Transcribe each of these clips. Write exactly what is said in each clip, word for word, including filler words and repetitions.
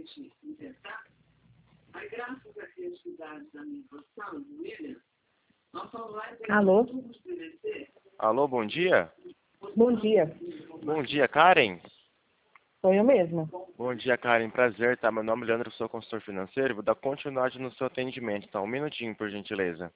Alô? Alô, bom dia. Bom dia. Bom dia, Karen. Sou eu mesma. Bom dia, Karen. Prazer, tá? Meu nome é Leandro, sou consultor financeiro. Vou dar continuidade no seu atendimento, tá? Um minutinho, por gentileza.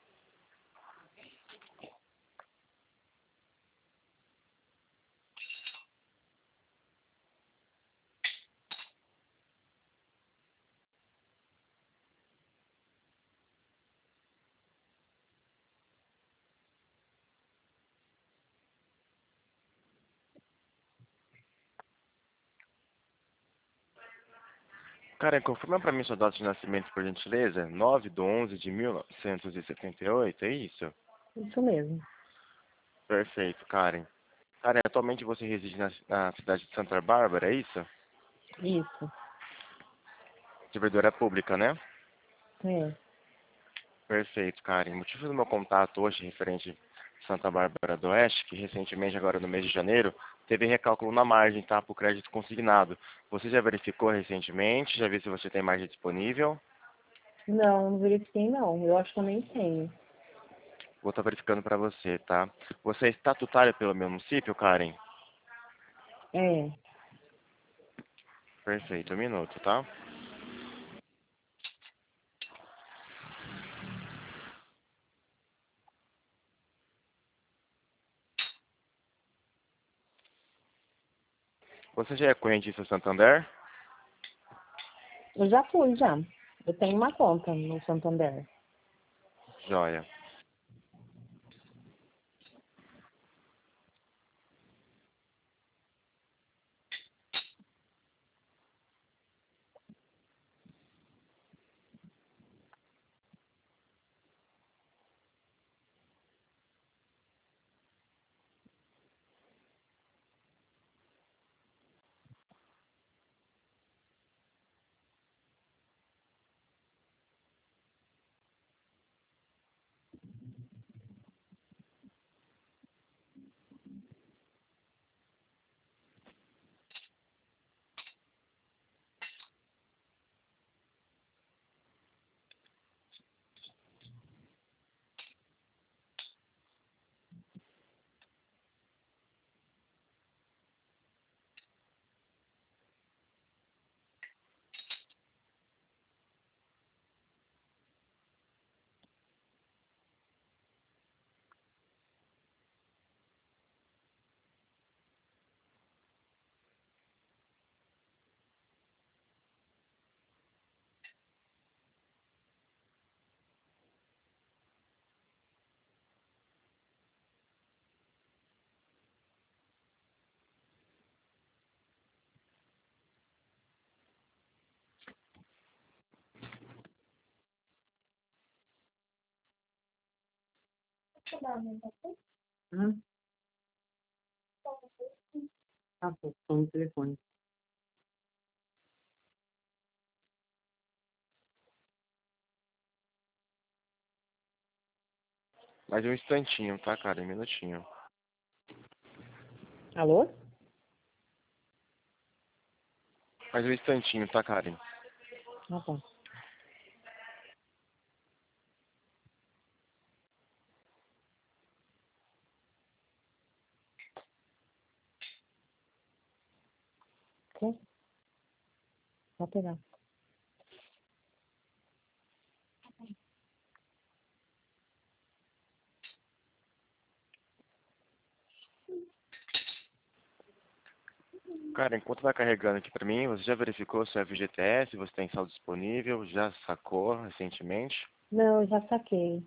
Karen, confirma para mim sua data de nascimento, por gentileza. nove de onze de mil novecentos e setenta e oito, é isso? Isso mesmo. Perfeito, Karen. Karen, atualmente você reside na, na cidade de Santa Bárbara, é isso? Isso. Servidora pública, né? É. Perfeito, Karen. O motivo do meu contato hoje referente a Santa Bárbara do Oeste, que recentemente, agora no mês de janeiro, teve recálculo na margem, tá? Para o crédito consignado. Você já verificou recentemente? Já viu se você tem margem disponível? Não, não verifiquei não. Eu acho que eu nem tenho. Vou estar verificando para você, tá? Você é estatutária pelo meu município, Karen? É. Perfeito, um minuto, tá? Você já é correntista Santander? Eu já fui, já. Eu tenho uma conta no Santander. Joia. Hum? Tá bom, tô no telefone. Mais um instantinho, tá, Karen? Um minutinho. Alô? Mais um instantinho, tá, Karen? Tá bom. Ok? Pode pegar. Cara, enquanto vai carregando aqui pra mim, você já verificou se é F G T S, você tem saldo disponível, já sacou recentemente? Não, eu já saquei.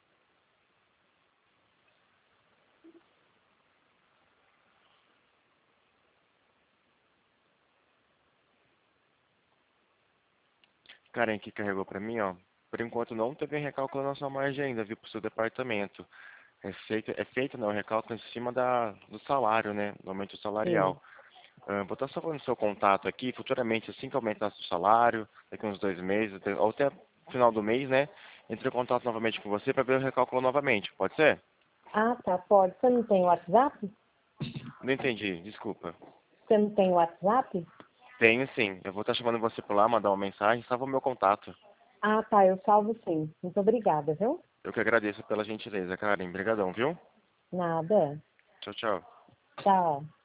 Karen, aqui carregou pra mim, ó. Por enquanto não teve recálculo na sua margem ainda, viu, pro seu departamento. É feito, é feito não, o recálculo em cima da, do salário, né, do aumento Sim. salarial. Ah, vou estar salvando seu contato aqui, futuramente, assim que aumentar seu salário, daqui uns dois meses, até- ou até o final do mês, né, entre em contato novamente com você para ver o recálculo novamente, pode ser? Ah, tá, pode. Você não tem WhatsApp? Não entendi, desculpa. Você não tem WhatsApp? Tenho sim. Eu vou estar chamando você por lá, mandar uma mensagem, salva o meu contato. Ah, tá, eu salvo sim. Muito obrigada, viu? Eu que agradeço pela gentileza, Karen. Obrigadão, viu? Nada. Tchau, tchau. Tchau.